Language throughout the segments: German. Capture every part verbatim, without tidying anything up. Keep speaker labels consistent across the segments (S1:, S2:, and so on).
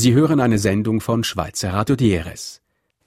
S1: Sie hören eine Sendung von Schweizer Radio D R S.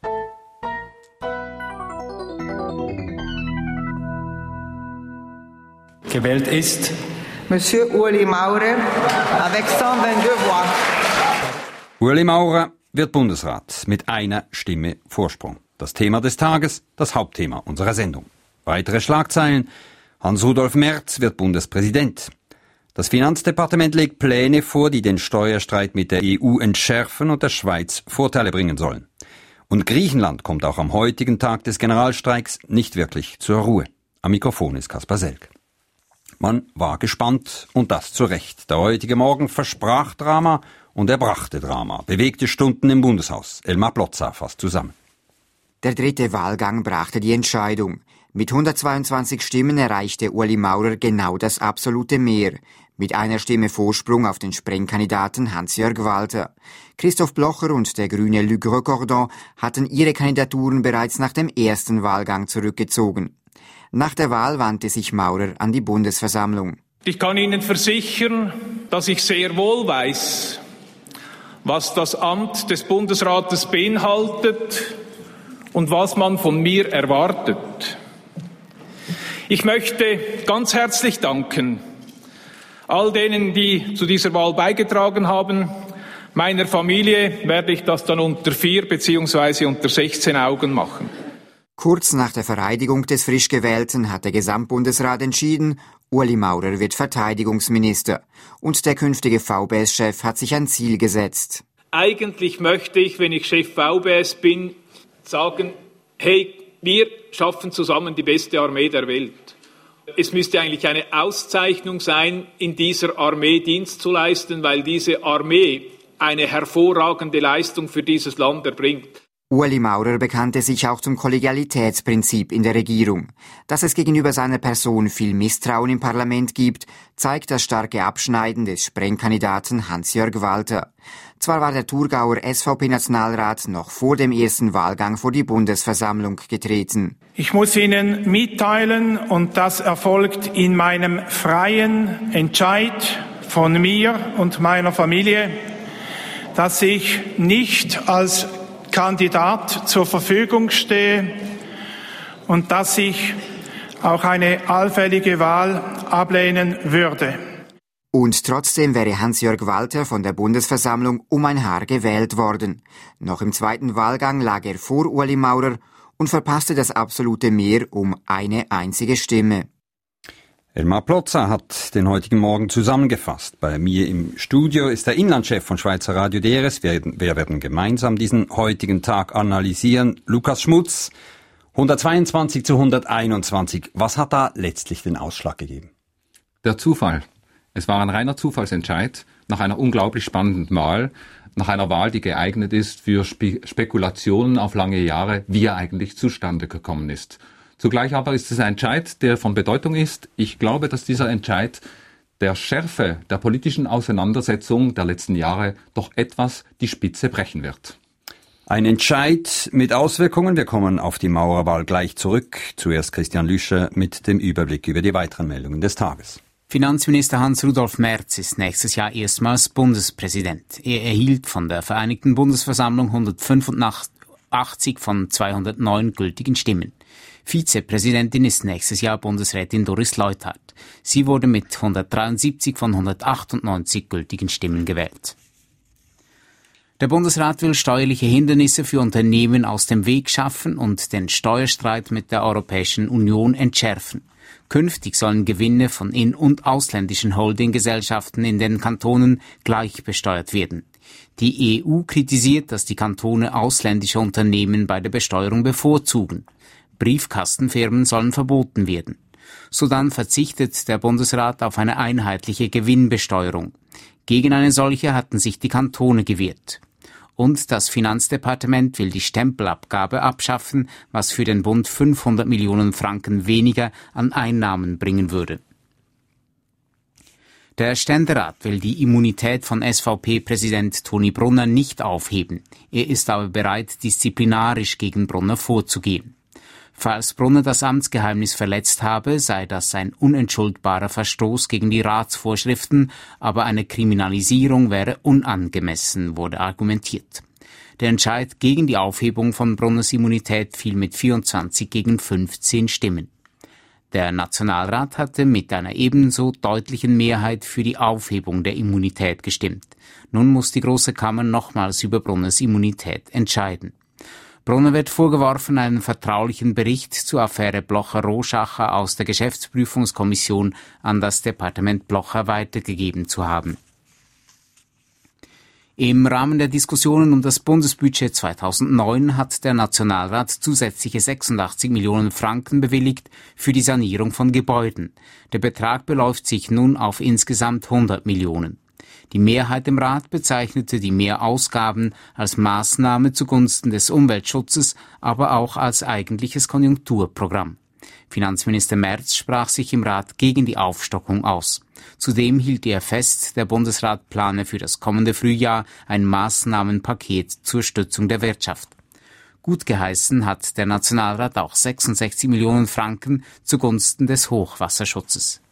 S2: Gewählt ist
S3: Monsieur Ueli Maurer avec cent vingt-deux voix.
S4: Ueli Maurer wird Bundesrat mit einer Stimme Vorsprung. Das Thema des Tages, das Hauptthema unserer Sendung. Weitere Schlagzeilen: Hans-Rudolf Merz wird Bundespräsident. Das Finanzdepartement legt Pläne vor, die den Steuerstreit mit der E U entschärfen und der Schweiz Vorteile bringen sollen. Und Griechenland kommt auch am heutigen Tag des Generalstreiks nicht wirklich zur Ruhe. Am Mikrofon ist Kaspar Selk. Man war gespannt, und das zu Recht. Der heutige Morgen versprach Drama und er brachte Drama. Bewegte Stunden im Bundeshaus. Elmar Plotza fasst zusammen.
S5: Der dritte Wahlgang brachte die Entscheidung. Mit hundertzweiundzwanzig Stimmen erreichte Ueli Maurer genau das absolute Mehr. Mit einer Stimme Vorsprung auf den Sprengkandidaten Hans-Jörg Walter. Christoph Blocher und der grüne Luc Recordon hatten ihre Kandidaturen bereits nach dem ersten Wahlgang zurückgezogen. Nach der Wahl wandte sich Maurer an die Bundesversammlung.
S6: Ich kann Ihnen versichern, dass ich sehr wohl weiß, was das Amt des Bundesrates beinhaltet und was man von mir erwartet. Ich möchte ganz herzlich danken all denen, die zu dieser Wahl beigetragen haben. Meiner Familie werde ich das dann unter vier bzw. unter sechzehn Augen machen.
S5: Kurz nach der Vereidigung des frisch Gewählten hat der Gesamtbundesrat entschieden, Ueli Maurer wird Verteidigungsminister. Und der künftige V B S-Chef hat sich ein Ziel gesetzt.
S6: Eigentlich möchte ich, wenn ich Chef V B S bin, sagen, hey, wir schaffen zusammen die beste Armee der Welt. Es müsste eigentlich eine Auszeichnung sein, in dieser Armee Dienst zu leisten, weil diese Armee eine hervorragende Leistung für dieses Land erbringt.
S5: Ueli Maurer bekannte sich auch zum Kollegialitätsprinzip in der Regierung. Dass es gegenüber seiner Person viel Misstrauen im Parlament gibt, zeigt das starke Abschneiden des Sprengkandidaten Hans-Jörg Walter. Zwar war der Thurgauer S V P-Nationalrat noch vor dem ersten Wahlgang vor die Bundesversammlung getreten.
S2: Ich muss Ihnen mitteilen, und das erfolgt in meinem freien Entscheid von mir und meiner Familie, dass ich nicht als Kandidat zur Verfügung stehe und dass ich auch eine allfällige Wahl ablehnen würde.
S5: Und trotzdem wäre Hans-Jörg Walter von der Bundesversammlung um ein Haar gewählt worden. Noch im zweiten Wahlgang lag er vor Ueli Maurer und verpasste das absolute Mehr um eine einzige Stimme.
S4: Elmar Plotza hat den heutigen Morgen zusammengefasst. Bei mir im Studio ist der Inlandchef von Schweizer Radio D R S. Wir, wir werden gemeinsam diesen heutigen Tag analysieren. Lukas Schmutz, hundertzweiundzwanzig zu hunderteinundzwanzig. Was hat da letztlich den Ausschlag gegeben?
S7: Der Zufall. Es war ein reiner Zufallsentscheid nach einer unglaublich spannenden Wahl, nach einer Wahl, die geeignet ist für Spe- Spekulationen auf lange Jahre, wie er eigentlich zustande gekommen ist. Zugleich aber ist es ein Entscheid, der von Bedeutung ist. Ich glaube, dass dieser Entscheid der Schärfe der politischen Auseinandersetzung der letzten Jahre doch etwas die Spitze brechen wird.
S4: Ein Entscheid mit Auswirkungen. Wir kommen auf die Maurerwahl gleich zurück. Zuerst Christian Lüscher mit dem Überblick über die weiteren Meldungen des Tages.
S8: Finanzminister Hans-Rudolf Merz ist nächstes Jahr erstmals Bundespräsident. Er erhielt von der Vereinigten Bundesversammlung hundertfünfundachtzig von zweihundertneun gültigen Stimmen. Vizepräsidentin ist nächstes Jahr Bundesrätin Doris Leuthard. Sie wurde mit hundertdreiundsiebzig von hundertachtundneunzig gültigen Stimmen gewählt. Der Bundesrat will steuerliche Hindernisse für Unternehmen aus dem Weg schaffen und den Steuerstreit mit der Europäischen Union entschärfen. Künftig sollen Gewinne von in- und ausländischen Holdinggesellschaften in den Kantonen gleich besteuert werden. Die E U kritisiert, dass die Kantone ausländische Unternehmen bei der Besteuerung bevorzugen. Briefkastenfirmen sollen verboten werden. Sodann verzichtet der Bundesrat auf eine einheitliche Gewinnbesteuerung. Gegen eine solche hatten sich die Kantone gewehrt. Und das Finanzdepartement will die Stempelabgabe abschaffen, was für den Bund fünfhundert Millionen Franken weniger an Einnahmen bringen würde. Der Ständerat will die Immunität von S V P-Präsident Toni Brunner nicht aufheben. Er ist aber bereit, disziplinarisch gegen Brunner vorzugehen. Falls Brunner das Amtsgeheimnis verletzt habe, sei das ein unentschuldbarer Verstoß gegen die Ratsvorschriften, aber eine Kriminalisierung wäre unangemessen, wurde argumentiert. Der Entscheid gegen die Aufhebung von Brunners Immunität fiel mit vierundzwanzig gegen fünfzehn Stimmen. Der Nationalrat hatte mit einer ebenso deutlichen Mehrheit für die Aufhebung der Immunität gestimmt. Nun muss die Große Kammer nochmals über Brunners Immunität entscheiden. Brunner wird vorgeworfen, einen vertraulichen Bericht zur Affäre Blocher-Roschacher aus der Geschäftsprüfungskommission an das Departement Blocher weitergegeben zu haben. Im Rahmen der Diskussionen um das Bundesbudget zweitausendneun hat der Nationalrat zusätzliche sechsundachtzig Millionen Franken bewilligt für die Sanierung von Gebäuden. Der Betrag beläuft sich nun auf insgesamt hundert Millionen. Die Mehrheit im Rat bezeichnete die Mehrausgaben als Maßnahme zugunsten des Umweltschutzes, aber auch als eigentliches Konjunkturprogramm. Finanzminister Merz sprach sich im Rat gegen die Aufstockung aus. Zudem hielt er fest, der Bundesrat plane für das kommende Frühjahr ein Maßnahmenpaket zur Stützung der Wirtschaft. Gutgeheißen hat der Nationalrat auch sechsundsechzig Millionen Franken zugunsten des Hochwasserschutzes.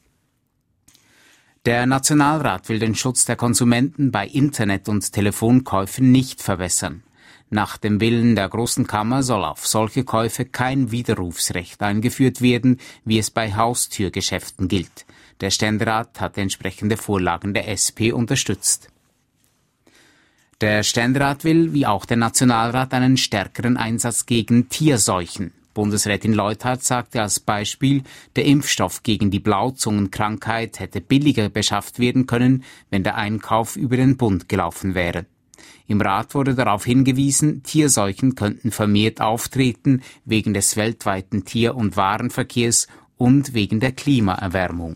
S8: Der Nationalrat will den Schutz der Konsumenten bei Internet- und Telefonkäufen nicht verbessern. Nach dem Willen der Großen Kammer soll auf solche Käufe kein Widerrufsrecht eingeführt werden, wie es bei Haustürgeschäften gilt. Der Ständerat hat entsprechende Vorlagen der S P unterstützt. Der Ständerat will, wie auch der Nationalrat, einen stärkeren Einsatz gegen Tierseuchen. Bundesrätin Leuthard sagte als Beispiel, der Impfstoff gegen die Blauzungenkrankheit hätte billiger beschafft werden können, wenn der Einkauf über den Bund gelaufen wäre. Im Rat wurde darauf hingewiesen, Tierseuchen könnten vermehrt auftreten wegen des weltweiten Tier- und Warenverkehrs und wegen der Klimaerwärmung.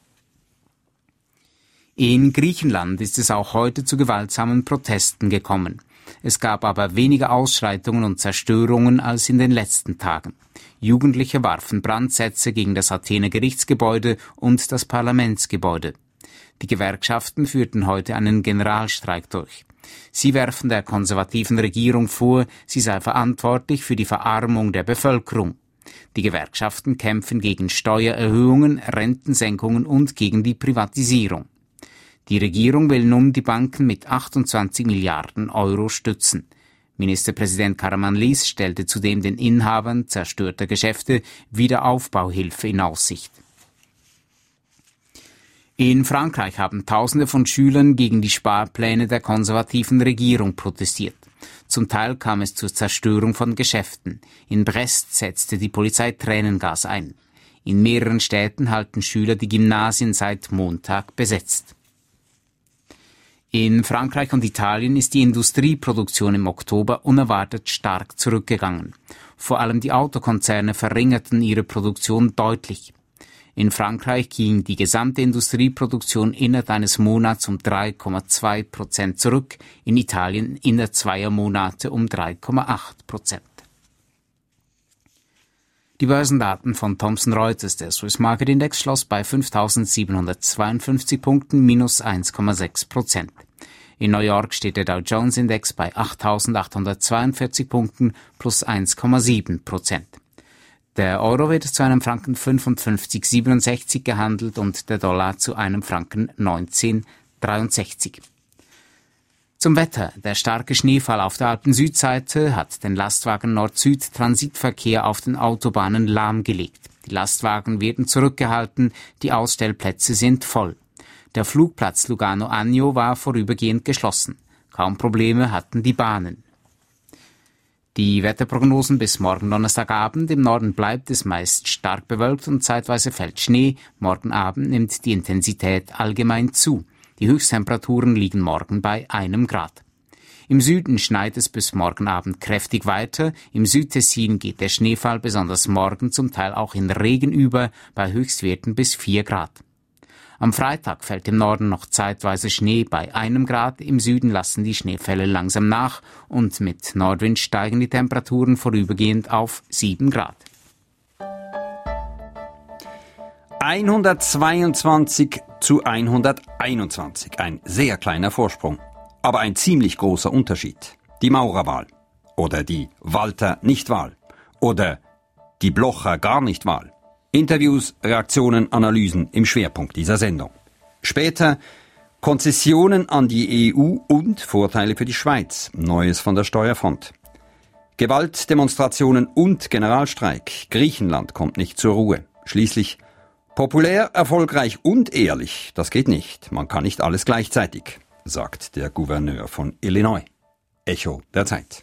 S8: In Griechenland ist es auch heute zu gewaltsamen Protesten gekommen. Es gab aber weniger Ausschreitungen und Zerstörungen als in den letzten Tagen. Jugendliche warfen Brandsätze gegen das Athener Gerichtsgebäude und das Parlamentsgebäude. Die Gewerkschaften führten heute einen Generalstreik durch. Sie werfen der konservativen Regierung vor, sie sei verantwortlich für die Verarmung der Bevölkerung. Die Gewerkschaften kämpfen gegen Steuererhöhungen, Rentensenkungen und gegen die Privatisierung. Die Regierung will nun die Banken mit achtundzwanzig Milliarden Euro stützen. Ministerpräsident Karamanlis stellte zudem den Inhabern zerstörter Geschäfte Wiederaufbauhilfe in Aussicht. In Frankreich haben Tausende von Schülern gegen die Sparpläne der konservativen Regierung protestiert. Zum Teil kam es zur Zerstörung von Geschäften. In Brest setzte die Polizei Tränengas ein. In mehreren Städten halten Schüler die Gymnasien seit Montag besetzt. In Frankreich und Italien ist die Industrieproduktion im Oktober unerwartet stark zurückgegangen. Vor allem die Autokonzerne verringerten ihre Produktion deutlich. In Frankreich ging die gesamte Industrieproduktion innerhalb eines Monats um drei Komma zwei Prozent zurück, in Italien innerhalb zweier Monate um drei Komma acht Prozent. Die Börsendaten von Thomson Reuters. Der Swiss Market Index schloss bei fünftausendsiebenhundertzweiundfünfzig Punkten, minus eins Komma sechs Prozent. In New York steht der Dow Jones Index bei achttausendachthundertzweiundvierzig Punkten, plus eins Komma sieben Prozent. Der Euro wird zu einem Franken fünfundfünfzig Komma siebenundsechzig gehandelt und der Dollar zu einem Franken neunzehn Komma dreiundsechzig. Zum Wetter. Der starke Schneefall auf der Alpen-Südseite hat den Lastwagen Nord-Süd-Transitverkehr auf den Autobahnen lahmgelegt. Die Lastwagen werden zurückgehalten, die Ausstellplätze sind voll. Der Flugplatz Lugano-Agno war vorübergehend geschlossen. Kaum Probleme hatten die Bahnen. Die Wetterprognosen bis morgen Donnerstagabend. Im Norden bleibt es meist stark bewölkt und zeitweise fällt Schnee. Morgen Abend nimmt die Intensität allgemein zu. Die Höchsttemperaturen liegen morgen bei einem Grad. Im Süden schneit es bis morgen Abend kräftig weiter. Im Südtessin geht der Schneefall besonders morgen zum Teil auch in Regen über, bei Höchstwerten bis vier Grad. Am Freitag fällt im Norden noch zeitweise Schnee bei einem Grad, im Süden lassen die Schneefälle langsam nach und mit Nordwind steigen die Temperaturen vorübergehend auf sieben Grad.
S4: hundertzweiundzwanzig zu hunderteinundzwanzig, ein sehr kleiner Vorsprung, aber ein ziemlich großer Unterschied. Die Maurerwahl oder die Walter-Nicht-Wahl oder die Blocher gar nicht Wahl. Interviews, Reaktionen, Analysen im Schwerpunkt dieser Sendung. Später Konzessionen an die E U und Vorteile für die Schweiz. Neues von der Steuerfront. Gewaltdemonstrationen und Generalstreik. Griechenland kommt nicht zur Ruhe. Schließlich populär, erfolgreich und ehrlich. Das geht nicht. Man kann nicht alles gleichzeitig, sagt der Gouverneur von Illinois. Echo der Zeit.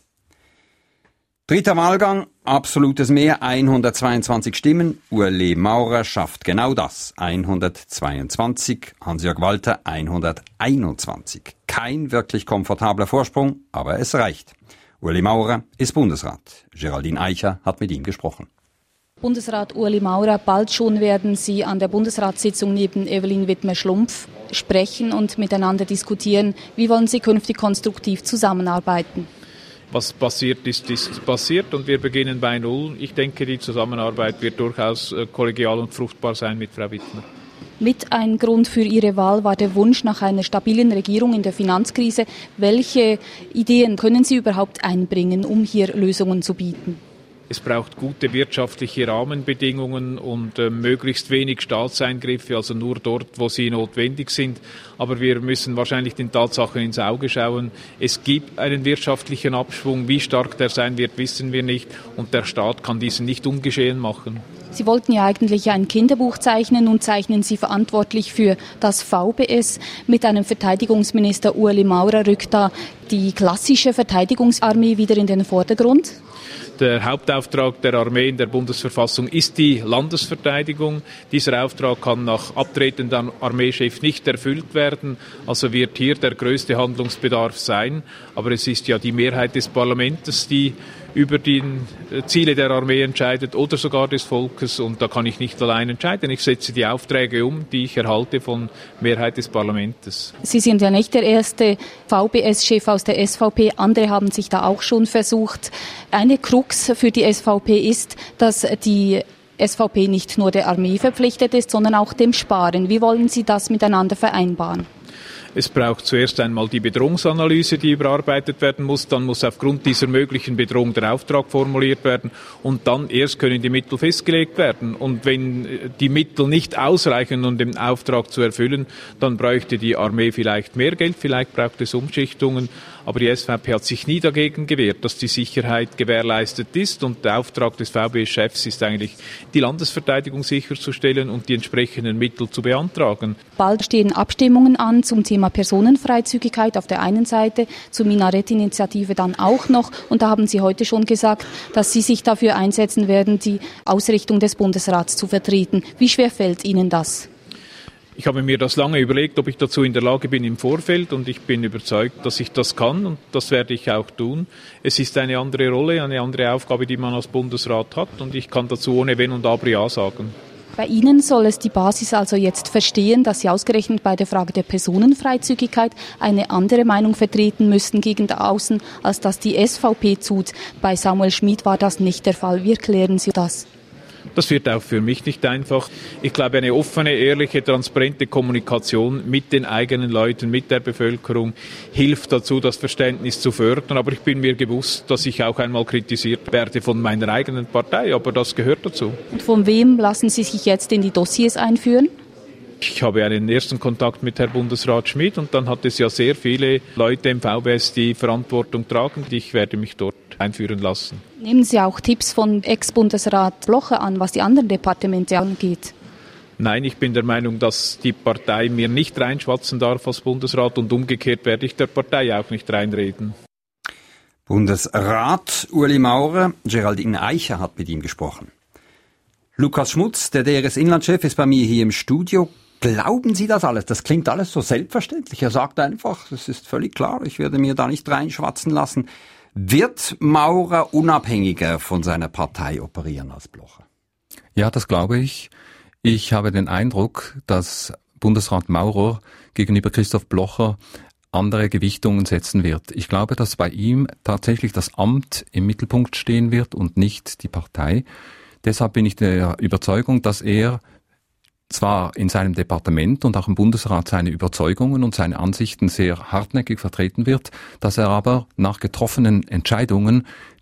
S4: Dritter Wahlgang, absolutes Mehr, hundertzweiundzwanzig Stimmen. Ueli Maurer schafft genau das, hundertzweiundzwanzig. Hans-Jörg Walter hunderteinundzwanzig. Kein wirklich komfortabler Vorsprung, aber es reicht. Ueli Maurer ist Bundesrat. Geraldine Eicher hat mit ihm gesprochen.
S9: Bundesrat Ueli Maurer, bald schon werden Sie an der Bundesratssitzung neben Evelyn Wittmer-Schlumpf sprechen und miteinander diskutieren. Wie wollen Sie künftig konstruktiv zusammenarbeiten?
S6: Was passiert ist, ist passiert und wir beginnen bei Null. Ich denke, die Zusammenarbeit wird durchaus kollegial und fruchtbar sein mit Frau Wittmer.
S9: Mit ein Grund für Ihre Wahl war der Wunsch nach einer stabilen Regierung in der Finanzkrise. Welche Ideen können Sie überhaupt einbringen, um hier Lösungen zu bieten?
S6: Es braucht gute wirtschaftliche Rahmenbedingungen und äh, möglichst wenig Staatseingriffe, also nur dort, wo sie notwendig sind. Aber wir müssen wahrscheinlich den Tatsachen ins Auge schauen. Es gibt einen wirtschaftlichen Abschwung. Wie stark der sein wird, wissen wir nicht. Und der Staat kann diesen nicht ungeschehen machen.
S9: Sie wollten ja eigentlich ein Kinderbuch zeichnen und zeichnen Sie verantwortlich für das V B S. Mit einem Verteidigungsminister Ueli Maurer rückt da die klassische Verteidigungsarmee wieder in den Vordergrund.
S6: Der Hauptauftrag der Armee in der Bundesverfassung ist die Landesverteidigung. Dieser Auftrag kann nach abtretendem Armeechef nicht erfüllt werden. Also wird hier der größte Handlungsbedarf sein. Aber es ist ja die Mehrheit des Parlaments, die über die Ziele der Armee entscheidet oder sogar des Volkes. Und da kann ich nicht allein entscheiden. Ich setze die Aufträge um, die ich erhalte von Mehrheit des Parlaments.
S9: Sie sind ja nicht der erste V B S-Chef aus der S V P. Andere haben sich da auch schon versucht. Eine Krux für die S V P ist, dass die S V P nicht nur der Armee verpflichtet ist, sondern auch dem Sparen. Wie wollen Sie das miteinander vereinbaren?
S6: Es braucht zuerst einmal die Bedrohungsanalyse, die überarbeitet werden muss. Dann muss aufgrund dieser möglichen Bedrohung der Auftrag formuliert werden. Und dann erst können die Mittel festgelegt werden. Und wenn die Mittel nicht ausreichen, um den Auftrag zu erfüllen, dann bräuchte die Armee vielleicht mehr Geld, vielleicht braucht es Umschichtungen. Aber die S V P hat sich nie dagegen gewehrt, dass die Sicherheit gewährleistet ist. Und der Auftrag des V B S-Chefs ist eigentlich, die Landesverteidigung sicherzustellen und die entsprechenden Mittel zu beantragen.
S9: Bald stehen Abstimmungen an zum Thema Personenfreizügigkeit auf der einen Seite, zur Minarett-Initiative dann auch noch. Und da haben Sie heute schon gesagt, dass Sie sich dafür einsetzen werden, die Ausrichtung des Bundesrats zu vertreten. Wie schwer fällt Ihnen das?
S6: Ich habe mir das lange überlegt, ob ich dazu in der Lage bin im Vorfeld, und ich bin überzeugt, dass ich das kann, und das werde ich auch tun. Es ist eine andere Rolle, eine andere Aufgabe, die man als Bundesrat hat, und ich kann dazu ohne Wenn und Aber Ja sagen.
S9: Bei Ihnen soll es die Basis also jetzt verstehen, dass Sie ausgerechnet bei der Frage der Personenfreizügigkeit eine andere Meinung vertreten müssten gegen außen, als das die S V P tut. Bei Samuel Schmid war das nicht der Fall. Wie erklären Sie das?
S6: Das wird auch für mich nicht einfach. Ich glaube, eine offene, ehrliche, transparente Kommunikation mit den eigenen Leuten, mit der Bevölkerung hilft dazu, das Verständnis zu fördern. Aber ich bin mir bewusst, dass ich auch einmal kritisiert werde von meiner eigenen Partei. Aber das gehört dazu.
S9: Und von wem lassen Sie sich jetzt in die Dossiers einführen?
S6: Ich habe einen ersten Kontakt mit Herrn Bundesrat Schmid, und dann hat es ja sehr viele Leute im V B S, die Verantwortung tragen. Ich werde mich dort einführen lassen.
S9: Nehmen Sie auch Tipps von Ex-Bundesrat Blocher an, was die anderen Departemente angeht?
S6: Nein, ich bin der Meinung, dass die Partei mir nicht reinschwatzen darf als Bundesrat, und umgekehrt werde ich der Partei auch nicht reinreden.
S4: Bundesrat Ueli Maurer, Geraldine Eicher hat mit ihm gesprochen. Lukas Schmutz, der D R S-Inlandchef, ist bei mir hier im Studio. Glauben Sie das alles? Das klingt alles so selbstverständlich. Er sagt einfach, es ist völlig klar, ich werde mir da nicht reinschwatzen lassen. Wird Maurer unabhängiger von seiner Partei operieren als Blocher?
S7: Ja, das glaube ich. Ich habe den Eindruck, dass Bundesrat Maurer gegenüber Christoph Blocher andere Gewichtungen setzen wird. Ich glaube, dass bei ihm tatsächlich das Amt im Mittelpunkt stehen wird und nicht die Partei. Deshalb bin ich der Überzeugung, dass er zwar in seinem Departement und auch im Bundesrat seine Überzeugungen und seine Ansichten sehr hartnäckig vertreten wird, dass er aber nach getroffenen Entscheidungen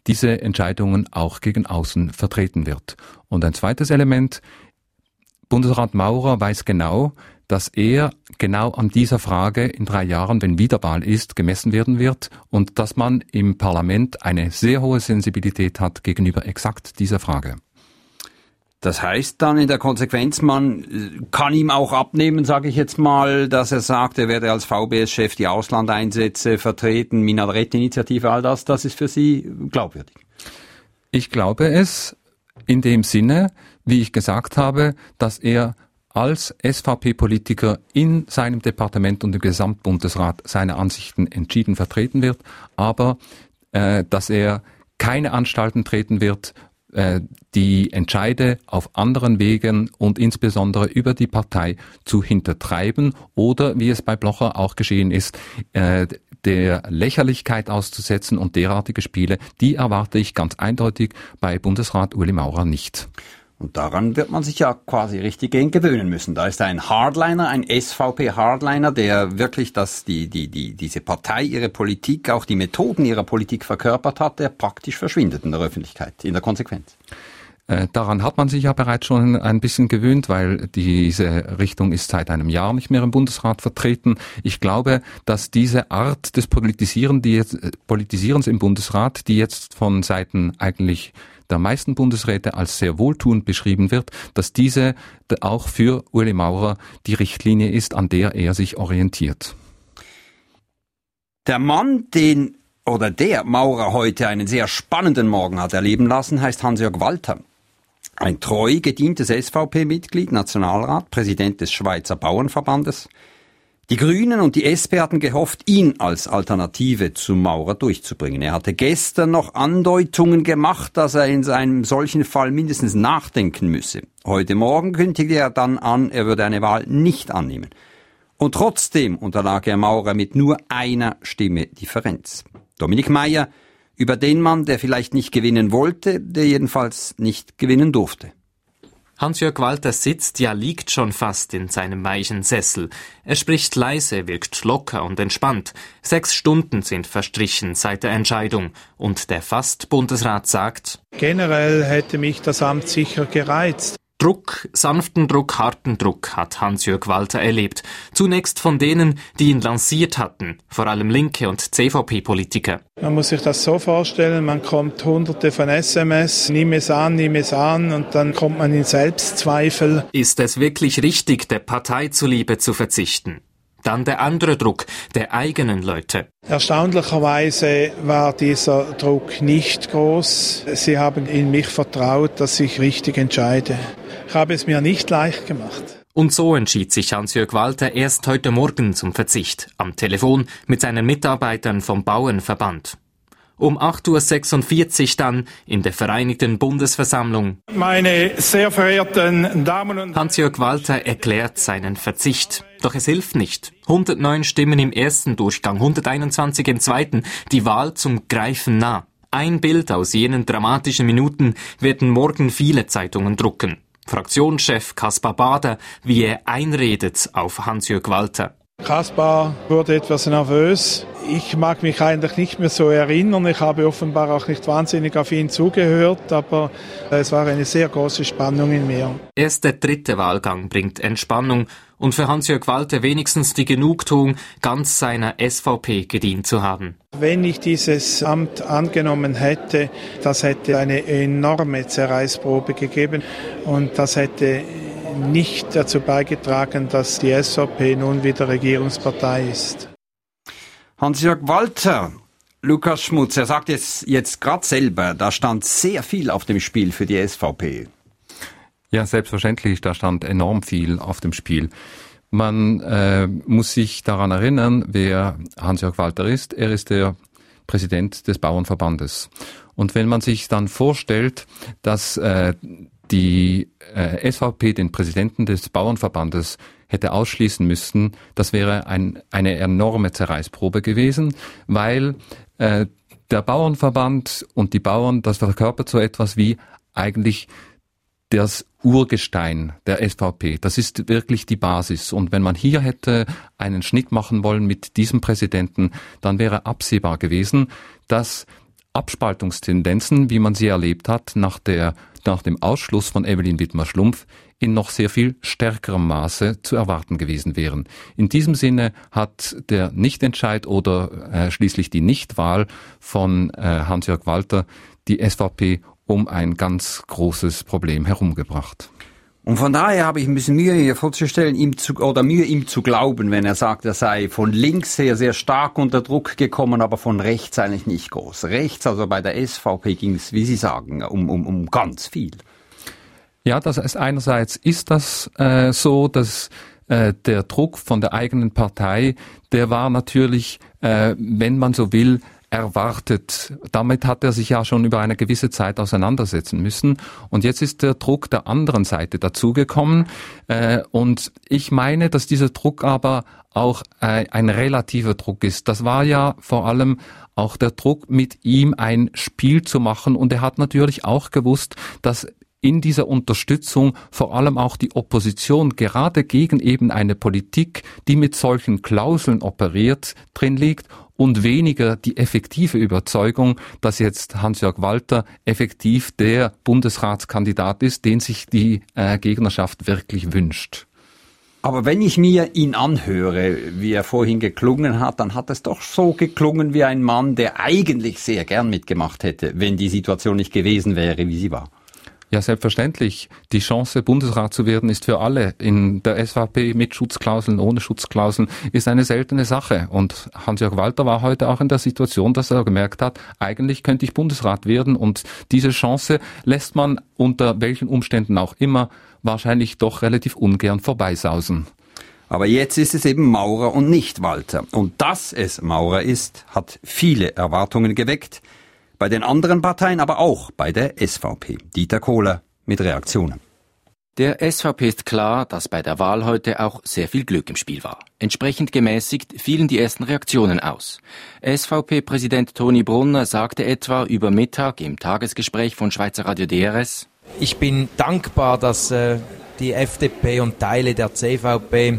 S7: diese Entscheidungen auch gegen außen vertreten wird. Und ein zweites Element, Bundesrat Maurer weiß genau, dass er genau an dieser Frage in drei Jahren, wenn Wiederwahl ist, gemessen werden wird und dass man im Parlament eine sehr hohe Sensibilität hat gegenüber exakt dieser Frage.
S4: Das heißt dann in der Konsequenz, man kann ihm auch abnehmen, sage ich jetzt mal, dass er sagt, er werde als V B S-Chef die Auslandeinsätze vertreten, Minarett-Initiative, all das, das ist für Sie glaubwürdig.
S7: Ich glaube es in dem Sinne, wie ich gesagt habe, dass er als S V P-Politiker in seinem Departement und im Gesamtbundesrat seine Ansichten entschieden vertreten wird, aber äh, dass er keine Anstalten treten wird, die Entscheide auf anderen Wegen und insbesondere über die Partei zu hintertreiben oder, wie es bei Blocher auch geschehen ist, der Lächerlichkeit auszusetzen, und derartige Spiele, die erwarte ich ganz eindeutig bei Bundesrat Ueli Maurer nicht.
S4: Und daran wird man sich ja quasi richtig gegen gewöhnen müssen. Da ist ein Hardliner, ein S V P-Hardliner, der wirklich das, die, die, die, diese Partei, ihre Politik, auch die Methoden ihrer Politik verkörpert hat, der praktisch verschwindet in der Öffentlichkeit, in der Konsequenz.
S7: Äh, daran hat man sich ja bereits schon ein bisschen gewöhnt, weil diese Richtung ist seit einem Jahr nicht mehr im Bundesrat vertreten. Ich glaube, dass diese Art des Politisieren, die jetzt, Politisierens im Bundesrat, die jetzt von Seiten eigentlich der meisten Bundesräte als sehr wohltuend beschrieben wird, dass diese auch für Ueli Maurer die Richtlinie ist, an der er sich orientiert.
S4: Der Mann, den oder der Maurer heute einen sehr spannenden Morgen hat erleben lassen, heißt Hans-Jörg Walter. Ein treu gedientes S V P-Mitglied, Nationalrat, Präsident des Schweizer Bauernverbandes. Die Grünen und die S P hatten gehofft, ihn als Alternative zu Maurer durchzubringen. Er hatte gestern noch Andeutungen gemacht, dass er in einem solchen Fall mindestens nachdenken müsse. Heute Morgen kündigte er dann an, er würde eine Wahl nicht annehmen. Und trotzdem unterlag er Maurer mit nur einer Stimme Differenz. Dominik Meier über den Mann, der vielleicht nicht gewinnen wollte, der jedenfalls nicht gewinnen durfte.
S10: Hans-Jörg Walter sitzt, ja liegt schon fast in seinem weichen Sessel. Er spricht leise, wirkt locker und entspannt. Sechs Stunden sind verstrichen seit der Entscheidung. Und der Fast-Bundesrat sagt:
S2: Generell hätte mich das Amt sicher gereizt.
S10: Druck, sanften Druck, harten Druck hat Hans-Jörg Walter erlebt. Zunächst von denen, die ihn lanciert hatten, vor allem Linke und C V P-Politiker.
S2: Man muss sich das so vorstellen, man kommt hunderte von S M S, nimm es an, nimm es an, und dann kommt man in Selbstzweifel.
S10: Ist es wirklich richtig, der Partei zuliebe zu verzichten? Dann der andere Druck, der eigenen Leute.
S2: Erstaunlicherweise war dieser Druck nicht groß. Sie haben in mich vertraut, dass ich richtig entscheide. Ich habe es mir nicht leicht gemacht.
S10: Und so entschied sich Hans-Jörg Walter erst heute Morgen zum Verzicht, am Telefon mit seinen Mitarbeitern vom Bauernverband. Um acht Uhr sechsundvierzig dann in der Vereinigten Bundesversammlung.
S2: Meine sehr verehrten Damen und Herren.
S10: Hans-Jörg Walter erklärt seinen Verzicht. Doch es hilft nicht. hundertneun Stimmen im ersten Durchgang, hunderteinundzwanzig im zweiten. Die Wahl zum Greifen nah. Ein Bild aus jenen dramatischen Minuten werden morgen viele Zeitungen drucken. Fraktionschef Kaspar Bader, wie er einredet auf Hans-Jörg Walter.
S2: Kaspar wurde etwas nervös. Ich mag mich eigentlich nicht mehr so erinnern. Ich habe offenbar auch nicht wahnsinnig auf ihn zugehört, aber es war eine sehr große Spannung in mir.
S10: Erst der dritte Wahlgang bringt Entspannung und für Hans-Jörg Walter wenigstens die Genugtuung, ganz seiner S V P gedient zu haben.
S2: Wenn ich dieses Amt angenommen hätte, das hätte eine enorme Zerreißprobe gegeben und das hätte nicht dazu beigetragen, dass die S V P nun wieder Regierungspartei ist.
S4: Hans-Jörg Walter, Lukas Schmutz, er sagt es jetzt gerade selber, da stand sehr viel auf dem Spiel für die S V P.
S7: Ja, selbstverständlich, da stand enorm viel auf dem Spiel. Man äh, muss sich daran erinnern, wer Hans-Jörg Walter ist. Er ist der Präsident des Bauernverbandes. Und wenn man sich dann vorstellt, dass äh, die äh, S V P den Präsidenten des Bauernverbandes hätte ausschließen müssen, das wäre ein, eine enorme Zerreißprobe gewesen, weil äh, der Bauernverband und die Bauern, das verkörpert so etwas wie eigentlich das Urgestein der S V P. Das ist wirklich die Basis. Und wenn man hier hätte einen Schnitt machen wollen mit diesem Präsidenten, dann wäre absehbar gewesen, dass Abspaltungstendenzen, wie man sie erlebt hat nach der, nach dem Ausschluss von Evelyn Widmer-Schlumpf, in noch sehr viel stärkerem Maße zu erwarten gewesen wären. In diesem Sinne hat der Nichtentscheid oder äh, schließlich die Nichtwahl von äh, Hans-Jörg Walter die S V P um ein ganz großes Problem herumgebracht.
S4: Und von daher habe ich ein bisschen Mühe, hier vorzustellen, ihm zu, oder Mühe, ihm zu glauben, wenn er sagt, er sei von links her sehr stark unter Druck gekommen, aber von rechts eigentlich nicht groß. Rechts, also bei der S V P ging es, wie Sie sagen, um, um, um ganz viel.
S7: Ja, das heißt, einerseits ist das äh, so, dass äh, der Druck von der eigenen Partei, der war natürlich, äh, wenn man so will, erwartet. Damit hat er sich ja schon über eine gewisse Zeit auseinandersetzen müssen. Und jetzt ist der Druck der anderen Seite dazugekommen. Äh, und ich meine, dass dieser Druck aber auch äh, ein relativer Druck ist. Das war ja vor allem auch der Druck, mit ihm ein Spiel zu machen. Und er hat natürlich auch gewusst, dass in dieser Unterstützung vor allem auch die Opposition gerade gegen eben eine Politik, die mit solchen Klauseln operiert, drin liegt und weniger die effektive Überzeugung, dass jetzt Hans-Jörg Walter effektiv der Bundesratskandidat ist, den sich die äh, Gegnerschaft wirklich wünscht.
S4: Aber wenn ich mir ihn anhöre, wie er vorhin geklungen hat, dann hat es doch so geklungen wie ein Mann, der eigentlich sehr gern mitgemacht hätte, wenn die Situation nicht gewesen wäre, wie sie war.
S7: Ja, selbstverständlich. Die Chance, Bundesrat zu werden, ist für alle. In der S V P mit Schutzklauseln, ohne Schutzklauseln, ist eine seltene Sache. Und Hans-Jörg Walter war heute auch in der Situation, dass er gemerkt hat, eigentlich könnte ich Bundesrat werden. Und diese Chance lässt man unter welchen Umständen auch immer wahrscheinlich doch relativ ungern vorbeisausen.
S4: Aber jetzt ist es eben Maurer und nicht Walter. Und dass es Maurer ist, hat viele Erwartungen geweckt. Bei den anderen Parteien, aber auch bei der S V P. Dieter Kohler mit Reaktionen.
S11: Der S V P ist klar, dass bei der Wahl heute auch sehr viel Glück im Spiel war. Entsprechend gemäßigt fielen die ersten Reaktionen aus. S V P-Präsident Toni Brunner sagte etwa über Mittag im Tagesgespräch von Schweizer Radio D R S:
S12: Ich bin dankbar, dass äh, die F D P und Teile der C V P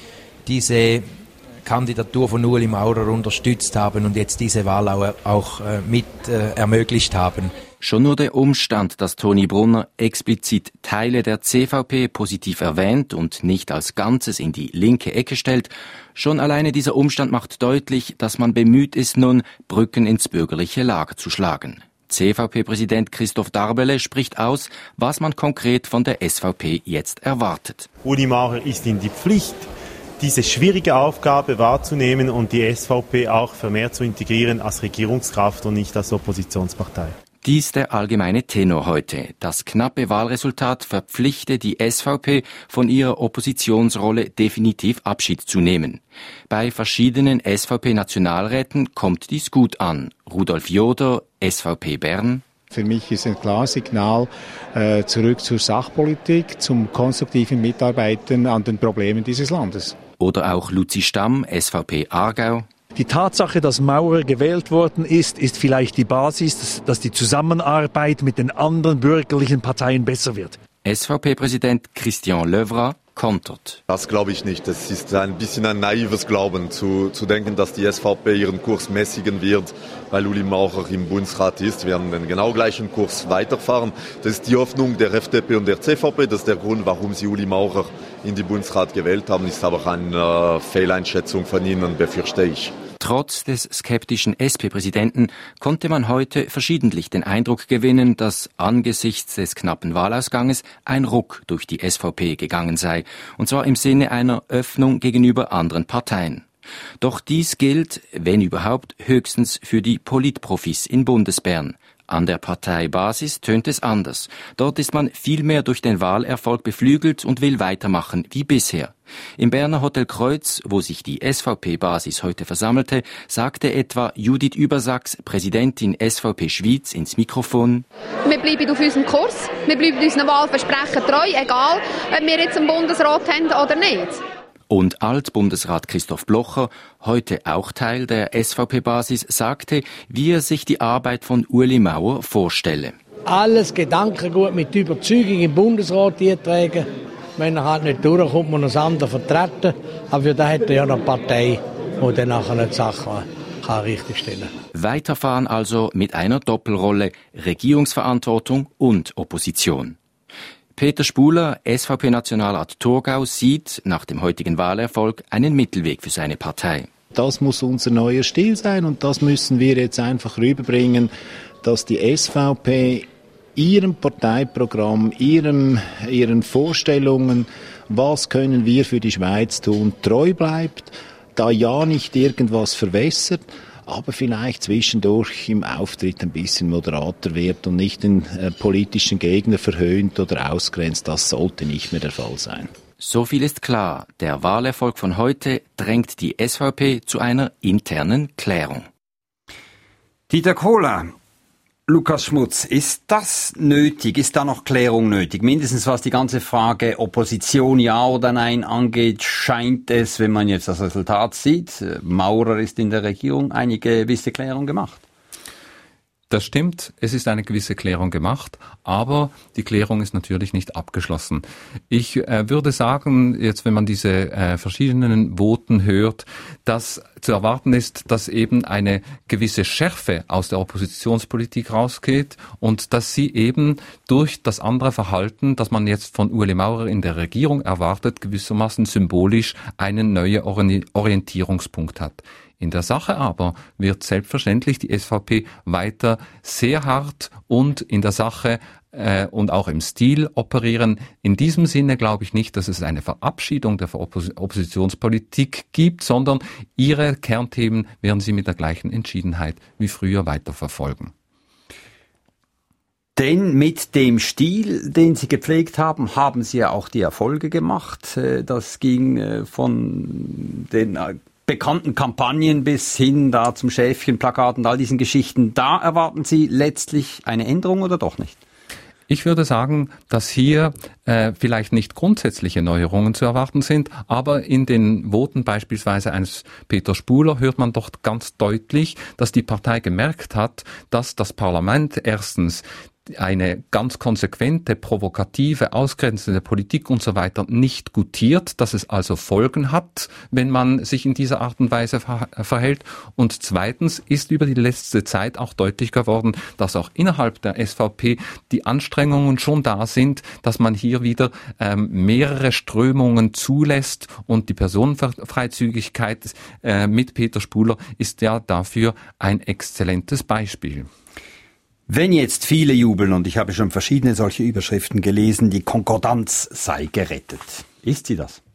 S12: diese Kandidatur von Ueli Maurer unterstützt haben und jetzt diese Wahl auch, auch äh, mit äh, ermöglicht haben.
S11: Schon nur der Umstand, dass Toni Brunner explizit Teile der C V P positiv erwähnt und nicht als Ganzes in die linke Ecke stellt, schon alleine dieser Umstand macht deutlich, dass man bemüht ist, nun Brücken ins bürgerliche Lager zu schlagen. C V P-Präsident Christoph Darbele spricht aus, was man konkret von der S V P jetzt erwartet.
S13: Ueli Maurer ist in die Pflicht, diese schwierige Aufgabe wahrzunehmen und die S V P auch vermehrt zu integrieren als Regierungskraft und nicht als Oppositionspartei.
S11: Dies der allgemeine Tenor heute. Das knappe Wahlresultat verpflichte die S V P, von ihrer Oppositionsrolle definitiv Abschied zu nehmen. Bei verschiedenen S V P-Nationalräten kommt dies gut an. Rudolf Joder, S V P Bern.
S14: Für mich ist ein klares Signal äh, zurück zur Sachpolitik, zum konstruktiven Mitarbeiten an den Problemen dieses Landes.
S11: Oder auch Luzi Stamm, S V P Aargau.
S15: Die Tatsache, dass Maurer gewählt worden ist, ist vielleicht die Basis, dass, dass die Zusammenarbeit mit den anderen bürgerlichen Parteien besser wird.
S11: S V P-Präsident Christian Löwra kontert.
S16: Das glaube ich nicht. Es ist ein bisschen ein naives Glauben, zu, zu denken, dass die S V P ihren Kurs mäßigen wird, weil Ueli Maurer im Bundesrat ist. Wir werden den genau gleichen Kurs weiterfahren. Das ist die Hoffnung der F D P und der C V P. Das ist der Grund, warum sie Ueli Maurer in den Bundesrat gewählt haben. Ist aber eine Fehleinschätzung von ihnen, befürchte ich.
S11: Trotz des skeptischen S P-Präsidenten konnte man heute verschiedentlich den Eindruck gewinnen, dass angesichts des knappen Wahlausganges ein Ruck durch die S V P gegangen sei, und zwar im Sinne einer Öffnung gegenüber anderen Parteien. Doch dies gilt, wenn überhaupt, höchstens für die Politprofis in Bundesbern. An der Parteibasis tönt es anders. Dort ist man vielmehr durch den Wahlerfolg beflügelt und will weitermachen wie bisher. Im Berner Hotel Kreuz, wo sich die S V P-Basis heute versammelte, sagte etwa Judith Übersachs, Präsidentin S V P Schweiz, ins Mikrofon:
S17: Wir bleiben auf unserem Kurs, wir bleiben unseren Wahlversprechen treu, egal ob wir jetzt einen Bundesrat haben oder nicht.
S11: Und Altbundesrat Christoph Blocher, heute auch Teil der S V P-Basis, sagte, wie er sich die Arbeit von Ueli Maurer vorstelle.
S18: Alles Gedankengut mit Überzeugung im Bundesrat eintragen. Wenn er halt nicht durchkommt, muss er das andere vertreten. Aber für das hat er ja eine Partei, die dann nachher die Sache kann richtigstellen.
S11: Weiterfahren also mit einer Doppelrolle Regierungsverantwortung und Opposition. Peter Spuhler, S V P-Nationalrat Thurgau, sieht nach dem heutigen Wahlerfolg einen Mittelweg für seine Partei.
S14: Das muss unser neuer Stil sein und das müssen wir jetzt einfach rüberbringen, dass die S V P ihrem Parteiprogramm, ihrem, ihren Vorstellungen, was können wir für die Schweiz tun, treu bleibt, da ja nicht irgendwas verwässert, aber vielleicht zwischendurch im Auftritt ein bisschen moderater wird und nicht den äh, politischen Gegner verhöhnt oder ausgrenzt. Das sollte nicht mehr der Fall sein.
S11: So viel ist klar, der Wahlerfolg von heute drängt die S V P zu einer internen Klärung.
S4: Dieter Kohler, Lukas Schmutz, ist das nötig? Ist da noch Klärung nötig? Mindestens was die ganze Frage Opposition ja oder nein angeht, scheint es, wenn man jetzt das Resultat sieht, Maurer ist in der Regierung, eine gewisse Klärung gemacht.
S7: Das stimmt, es ist eine gewisse Klärung gemacht, aber die Klärung ist natürlich nicht abgeschlossen. Ich äh, würde sagen, jetzt wenn man diese äh, verschiedenen Voten hört, dass zu erwarten ist, dass eben eine gewisse Schärfe aus der Oppositionspolitik rausgeht und dass sie eben durch das andere Verhalten, das man jetzt von Ueli Maurer in der Regierung erwartet, gewissermaßen symbolisch einen neuen Orientierungspunkt hat. In der Sache aber wird selbstverständlich die S V P weiter sehr hart und in der Sache äh, und auch im Stil operieren. In diesem Sinne glaube ich nicht, dass es eine Verabschiedung der Oppos- Oppositionspolitik gibt, sondern ihre Kernthemen werden sie mit der gleichen Entschiedenheit wie früher weiterverfolgen.
S4: Denn mit dem Stil, den Sie gepflegt haben, haben Sie ja auch die Erfolge gemacht. Das ging von den bekannten Kampagnen bis hin da zum Schäfchenplakat und all diesen Geschichten. Da erwarten Sie letztlich eine Änderung oder doch nicht?
S7: Ich würde sagen, dass hier äh, vielleicht nicht grundsätzliche Neuerungen zu erwarten sind, aber in den Voten beispielsweise eines Peter Spuhler hört man doch ganz deutlich, dass die Partei gemerkt hat, dass das Parlament erstens eine ganz konsequente, provokative, ausgrenzende Politik und so weiter nicht gutiert, dass es also Folgen hat, wenn man sich in dieser Art und Weise ver- verhält. Und zweitens ist über die letzte Zeit auch deutlich geworden, dass auch innerhalb der S V P die Anstrengungen schon da sind, dass man hier wieder ähm, mehrere Strömungen zulässt und die Personenfreizügigkeit äh, mit Peter Spuhler ist ja dafür ein exzellentes Beispiel.
S4: Wenn jetzt viele jubeln, und ich habe schon verschiedene solche Überschriften gelesen, die Konkordanz sei gerettet. Ist sie das?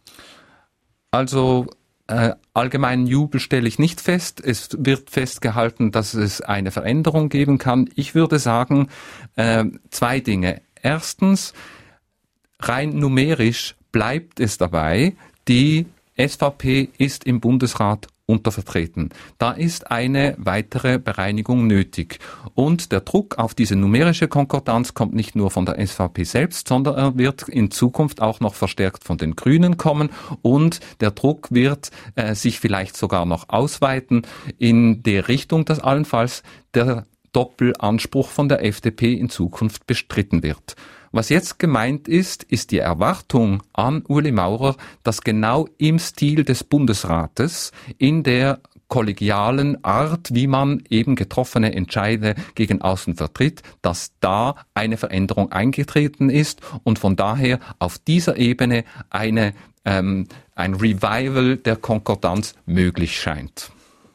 S7: Also äh, allgemeinen Jubel stelle ich nicht fest. Es wird festgehalten, dass es eine Veränderung geben kann. Ich würde sagen, äh, zwei Dinge. Erstens, rein numerisch bleibt es dabei, die S V P ist im Bundesrat untervertreten. Da ist eine weitere Bereinigung nötig. Und der Druck auf diese numerische Konkordanz kommt nicht nur von der S V P selbst, sondern er wird in Zukunft auch noch verstärkt von den Grünen kommen und der Druck wird äh, sich vielleicht sogar noch ausweiten in die Richtung, dass allenfalls der Doppelanspruch von der F D P in Zukunft bestritten wird. Was jetzt gemeint ist, ist die Erwartung an Ueli Maurer, dass genau im Stil des Bundesrates, in der kollegialen Art, wie man eben getroffene Entscheide gegen außen vertritt, dass da eine Veränderung eingetreten ist und von daher auf dieser Ebene eine, ähm, ein Revival der Konkordanz möglich scheint.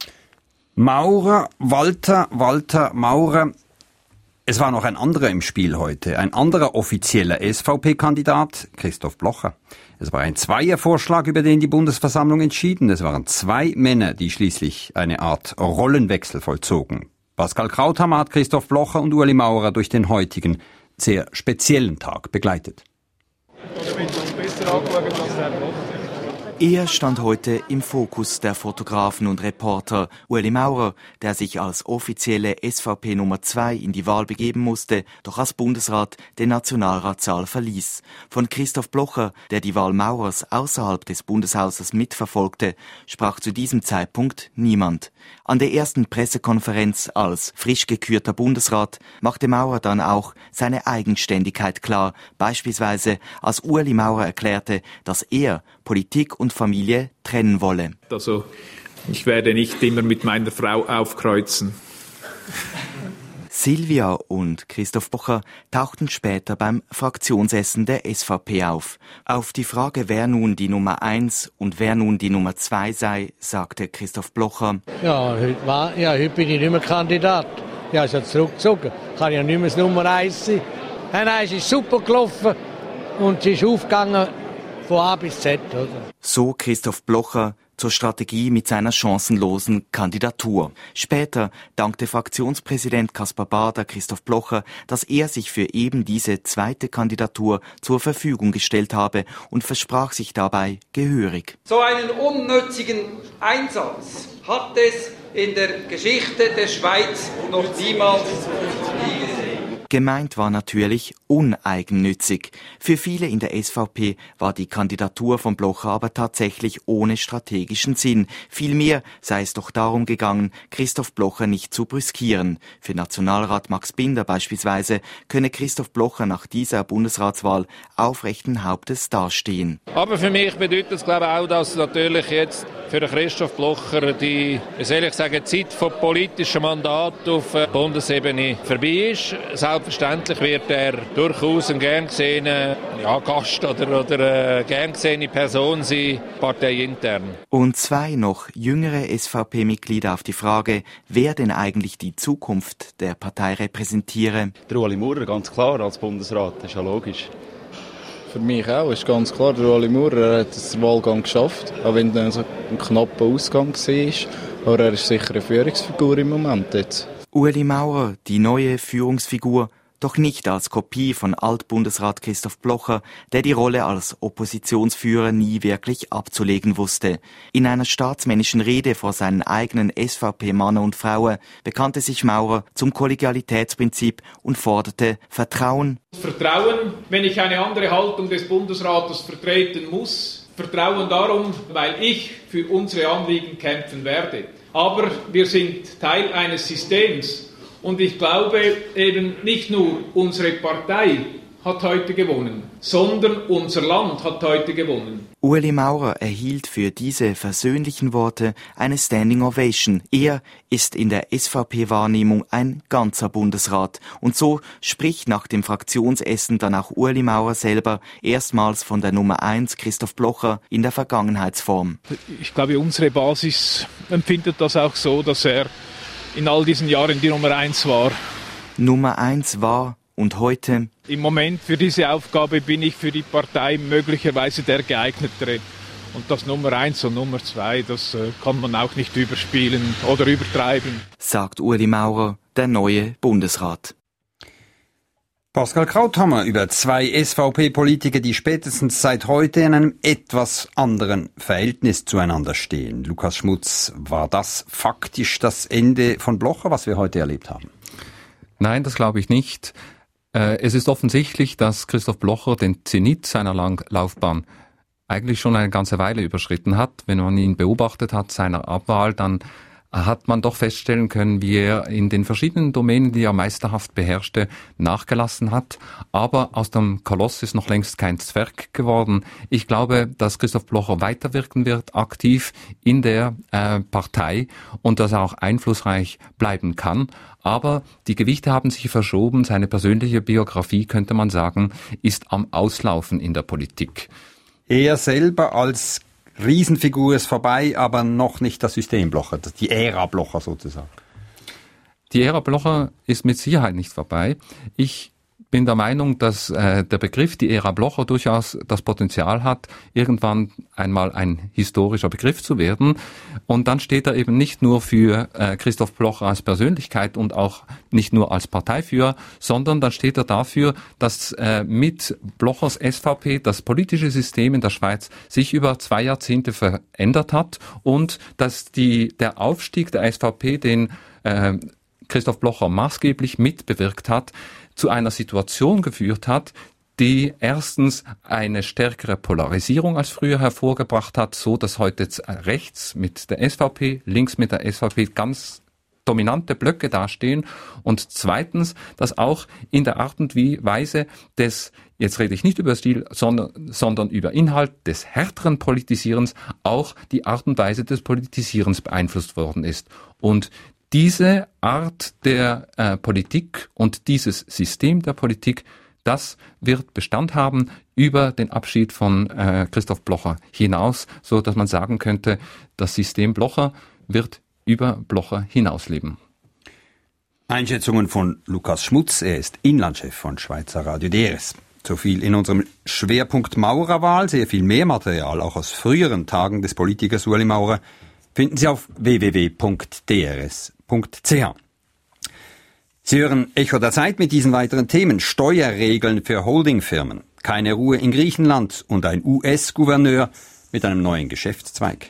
S4: Maurer, Walter, Walter, Maurer. Es war noch ein anderer im Spiel heute, ein anderer offizieller S V P-Kandidat, Christoph Blocher. Es war ein Zweiervorschlag, über den die Bundesversammlung entschieden. Es waren zwei Männer, die schließlich eine Art Rollenwechsel vollzogen. Pascal Krauthammer hat Christoph Blocher und Ueli Maurer durch den heutigen, sehr speziellen Tag begleitet.
S19: Er stand heute im Fokus der Fotografen und Reporter. Ueli Maurer, der sich als offizielle S V P Nummer zwei in die Wahl begeben musste, doch als Bundesrat den Nationalratssaal verließ. Von Christoph Blocher, der die Wahl Maurers außerhalb des Bundeshauses mitverfolgte, sprach zu diesem Zeitpunkt niemand. An der ersten Pressekonferenz als frisch gekürter Bundesrat machte Maurer dann auch seine Eigenständigkeit klar, beispielsweise als Ueli Maurer erklärte, dass er Politik und Familie trennen wolle.
S6: Also Ich werde nicht immer mit meiner Frau aufkreuzen.
S19: Silvia und Christoph Blocher tauchten später beim Fraktionsessen der S V P auf. Auf die Frage, wer nun die Nummer eins und wer nun die Nummer zwei sei, sagte Christoph Blocher.
S18: Ja, heute, war, ja, heute bin ich nicht mehr Kandidat. Ja, ich habe zurückgezogen. Kann ja nicht mehr das Nummer eins sein. Nein, nein, es ist super gelaufen und es ist aufgegangen von A bis Z. Oder?
S19: So Christoph Blocher zur Strategie mit seiner chancenlosen Kandidatur. Später dankte Fraktionspräsident Kaspar Bader Christoph Blocher, dass er sich für eben diese zweite Kandidatur zur Verfügung gestellt habe und versprach sich dabei gehörig.
S20: So einen unnützigen Einsatz hat es in der Geschichte der Schweiz noch niemals gegeben.
S19: Gemeint war natürlich uneigennützig. Für viele in der S V P war die Kandidatur von Blocher aber tatsächlich ohne strategischen Sinn. Vielmehr sei es doch darum gegangen, Christoph Blocher nicht zu brüskieren. Für Nationalrat Max Binder beispielsweise könne Christoph Blocher nach dieser Bundesratswahl aufrechten Hauptes dastehen.
S21: Aber für mich bedeutet es, glaube ich, auch, dass natürlich jetzt für den Christoph Blocher die, wie soll ich sagen, Zeit von politischem Mandat auf Bundesebene vorbei ist. Selbstverständlich wird er durchaus ein gern gesehener ja, Gast oder, oder eine gern gesehene Person sein, parteiintern.
S19: Und zwei noch jüngere S V P-Mitglieder auf die Frage, wer denn eigentlich die Zukunft der Partei repräsentiere.
S22: Der Ueli Maurer, ganz klar, als Bundesrat, das ist ja logisch.
S23: Für mich auch, ist ganz klar, der Ueli Maurer hat den Wahlgang geschafft, auch wenn es ein knapper Ausgang war. Aber er ist sicher eine Führungsfigur im Moment jetzt.
S19: Ueli Maurer, die neue Führungsfigur, doch nicht als Kopie von Altbundesrat Christoph Blocher, der die Rolle als Oppositionsführer nie wirklich abzulegen wusste. In einer staatsmännischen Rede vor seinen eigenen S V P-Männern und Frauen bekannte sich Maurer zum Kollegialitätsprinzip und forderte Vertrauen.
S6: Vertrauen, wenn ich eine andere Haltung des Bundesrates vertreten muss. Vertrauen darum, weil ich für unsere Anliegen kämpfen werde. Aber wir sind Teil eines Systems. Und ich glaube, eben nicht nur unsere Partei hat heute gewonnen, sondern unser Land hat heute gewonnen.
S19: Ueli Maurer erhielt für diese versöhnlichen Worte eine Standing Ovation. Er ist in der S V P-Wahrnehmung ein ganzer Bundesrat. Und so spricht nach dem Fraktionsessen dann auch Ueli Maurer selber erstmals von der Nummer eins Christoph Blocher in der Vergangenheitsform.
S6: Ich glaube, unsere Basis empfindet das auch so, dass er in all diesen Jahren die Nummer eins war.
S19: Nummer eins war und heute?
S6: Im Moment für diese Aufgabe bin ich für die Partei möglicherweise der geeignetere. Und das Nummer eins und Nummer zwei, das äh, kann man auch nicht überspielen oder übertreiben.
S19: Sagt Ueli Maurer, der neue Bundesrat.
S4: Pascal Krauthammer über zwei S V P-Politiker, die spätestens seit heute in einem etwas anderen Verhältnis zueinander stehen. Lukas Schmutz, war das faktisch das Ende von Blocher, was wir heute erlebt haben?
S7: Nein, das glaube ich nicht. Es ist offensichtlich, dass Christoph Blocher den Zenit seiner Laufbahn eigentlich schon eine ganze Weile überschritten hat. Wenn man ihn beobachtet hat, seiner Abwahl, dann hat man doch feststellen können, wie er in den verschiedenen Domänen, die er meisterhaft beherrschte, nachgelassen hat. Aber aus dem Koloss ist noch längst kein Zwerg geworden. Ich glaube, dass Christoph Blocher weiterwirken wird, aktiv in der äh, Partei und dass er auch einflussreich bleiben kann. Aber die Gewichte haben sich verschoben. Seine persönliche Biografie, könnte man sagen, ist am Auslaufen in der Politik.
S4: Er selber als Riesenfigur ist vorbei, aber noch nicht das System Blocher, die Ära Blocher sozusagen.
S7: Die Ära Blocher ist mit Sicherheit nicht vorbei. Ich bin der Meinung, dass äh, der Begriff die Ära Blocher durchaus das Potenzial hat, irgendwann einmal ein historischer Begriff zu werden. Und dann steht er eben nicht nur für äh, Christoph Blocher als Persönlichkeit und auch nicht nur als Parteiführer, sondern dann steht er dafür, dass äh, mit Blochers S V P das politische System in der Schweiz sich über zwei Jahrzehnte verändert hat und dass die der Aufstieg der S V P, den äh, Christoph Blocher maßgeblich mitbewirkt hat, zu einer Situation geführt hat, die erstens eine stärkere Polarisierung als früher hervorgebracht hat, so dass heute rechts mit der S V P, links mit der S V P ganz dominante Blöcke dastehen und zweitens, dass auch in der Art und Weise des, jetzt rede ich nicht über Stil, sondern, sondern über Inhalt des härteren Politisierens auch die Art und Weise des Politisierens beeinflusst worden ist. Und diese Art der äh, Politik und dieses System der Politik, das wird Bestand haben über den Abschied von äh, Christoph Blocher hinaus, so dass man sagen könnte, das System Blocher wird über Blocher hinausleben.
S4: Einschätzungen von Lukas Schmutz, er ist Inlandchef von Schweizer Radio D R S. So viel in unserem Schwerpunkt Maurerwahl. Sehr viel mehr Material, auch aus früheren Tagen des Politikers Ueli Maurer, finden Sie auf w w w punkt d r s punkt c h. Sie hören Echo der Zeit mit diesen weiteren Themen. Steuerregeln für Holdingfirmen, keine Ruhe in Griechenland und ein U S-Gouverneur mit einem neuen Geschäftszweig.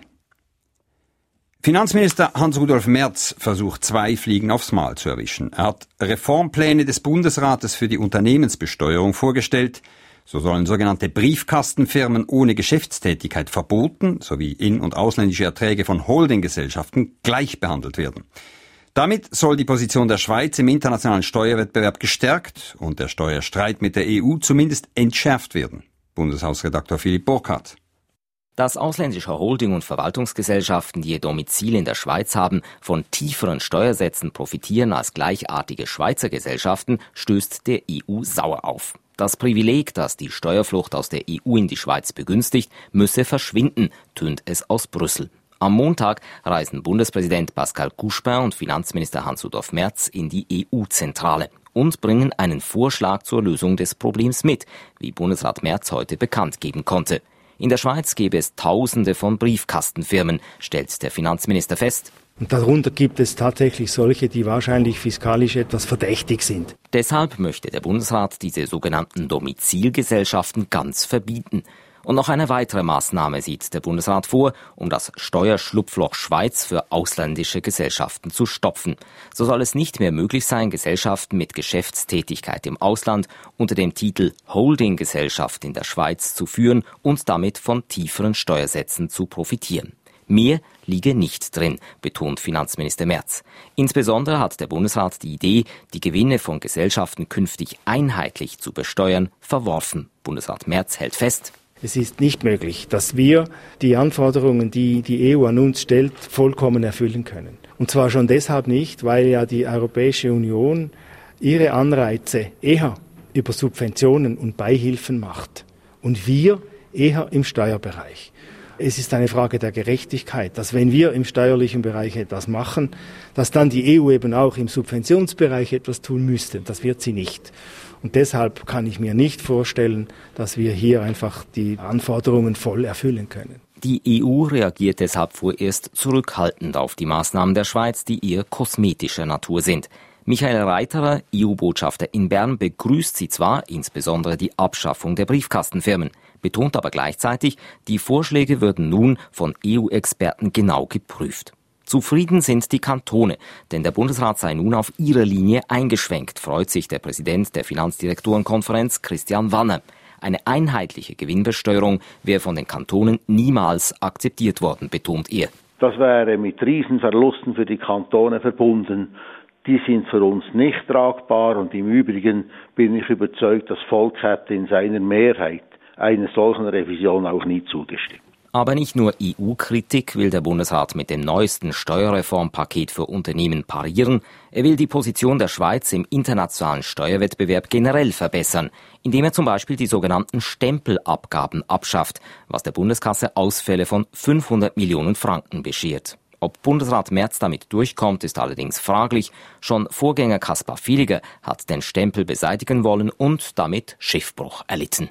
S4: Finanzminister Hans-Rudolf Merz versucht, zwei Fliegen aufs Mal zu erwischen. Er hat Reformpläne des Bundesrates für die Unternehmensbesteuerung vorgestellt. So sollen sogenannte Briefkastenfirmen ohne Geschäftstätigkeit verboten sowie in- und ausländische Erträge von Holdinggesellschaften gleich behandelt werden. Damit soll die Position der Schweiz im internationalen Steuerwettbewerb gestärkt und der Steuerstreit mit der E U zumindest entschärft werden. Bundeshausredaktor Philipp Burkhardt.
S1: Dass ausländische Holding- und Verwaltungsgesellschaften, die ihr Domizil in der Schweiz haben, von tieferen Steuersätzen profitieren als gleichartige Schweizer Gesellschaften, stößt der E U sauer auf. Das Privileg, das die Steuerflucht aus der E U in die Schweiz begünstigt, müsse verschwinden, tönt es aus Brüssel. Am Montag reisen Bundespräsident Pascal Couchepin und Finanzminister Hans-Rudolf Merz in die E U-Zentrale und bringen einen Vorschlag zur Lösung des Problems mit, wie Bundesrat Merz heute bekannt geben konnte. In der Schweiz gäbe es Tausende von Briefkastenfirmen, stellt der Finanzminister fest.
S3: Und darunter gibt es tatsächlich solche, die wahrscheinlich fiskalisch etwas verdächtig sind.
S1: Deshalb möchte der Bundesrat diese sogenannten Domizilgesellschaften ganz verbieten. Und noch eine weitere Maßnahme sieht der Bundesrat vor, um das Steuerschlupfloch Schweiz für ausländische Gesellschaften zu stopfen. So soll es nicht mehr möglich sein, Gesellschaften mit Geschäftstätigkeit im Ausland unter dem Titel Holdinggesellschaft in der Schweiz zu führen und damit von tieferen Steuersätzen zu profitieren. Mehr liege nicht drin, betont Finanzminister Merz. Insbesondere hat der Bundesrat die Idee, die Gewinne von Gesellschaften künftig einheitlich zu besteuern, verworfen. Bundesrat Merz hält fest:
S3: Es ist nicht möglich, dass wir die Anforderungen, die die E U an uns stellt, vollkommen erfüllen können. Und zwar schon deshalb nicht, weil ja die Europäische Union ihre Anreize eher über Subventionen und Beihilfen macht und wir eher im Steuerbereich. Es ist eine Frage der Gerechtigkeit, dass wenn wir im steuerlichen Bereich etwas machen, dass dann die E U eben auch im Subventionsbereich etwas tun müsste. Das wird sie nicht. Und deshalb kann ich mir nicht vorstellen, dass wir hier einfach die Anforderungen voll erfüllen können.
S1: Die E U reagiert deshalb vorerst zurückhaltend auf die Maßnahmen der Schweiz, die eher kosmetischer Natur sind. Michael Reiterer, E U-Botschafter in Bern, begrüßt sie zwar, insbesondere die Abschaffung der Briefkastenfirmen, betont aber gleichzeitig, die Vorschläge würden nun von E U-Experten genau geprüft. Zufrieden sind die Kantone, denn der Bundesrat sei nun auf ihre Linie eingeschwenkt, freut sich der Präsident der Finanzdirektorenkonferenz Christian Wanner. Eine einheitliche Gewinnbesteuerung wäre von den Kantonen niemals akzeptiert worden, betont er.
S5: Das wäre mit Riesenverlusten für die Kantone verbunden. Die sind für uns nicht tragbar und im Übrigen bin ich überzeugt, das Volk hätte in seiner Mehrheit einer solchen Revision auch nie zugestimmt.
S1: Aber nicht nur E U-Kritik will der Bundesrat mit dem neuesten Steuerreformpaket für Unternehmen parieren. Er will die Position der Schweiz im internationalen Steuerwettbewerb generell verbessern, indem er zum Beispiel die sogenannten Stempelabgaben abschafft, was der Bundeskasse Ausfälle von fünfhundert Millionen Franken beschert. Ob Bundesrat Merz damit durchkommt, ist allerdings fraglich. Schon Vorgänger Kaspar Villiger hat den Stempel beseitigen wollen und damit Schiffbruch erlitten.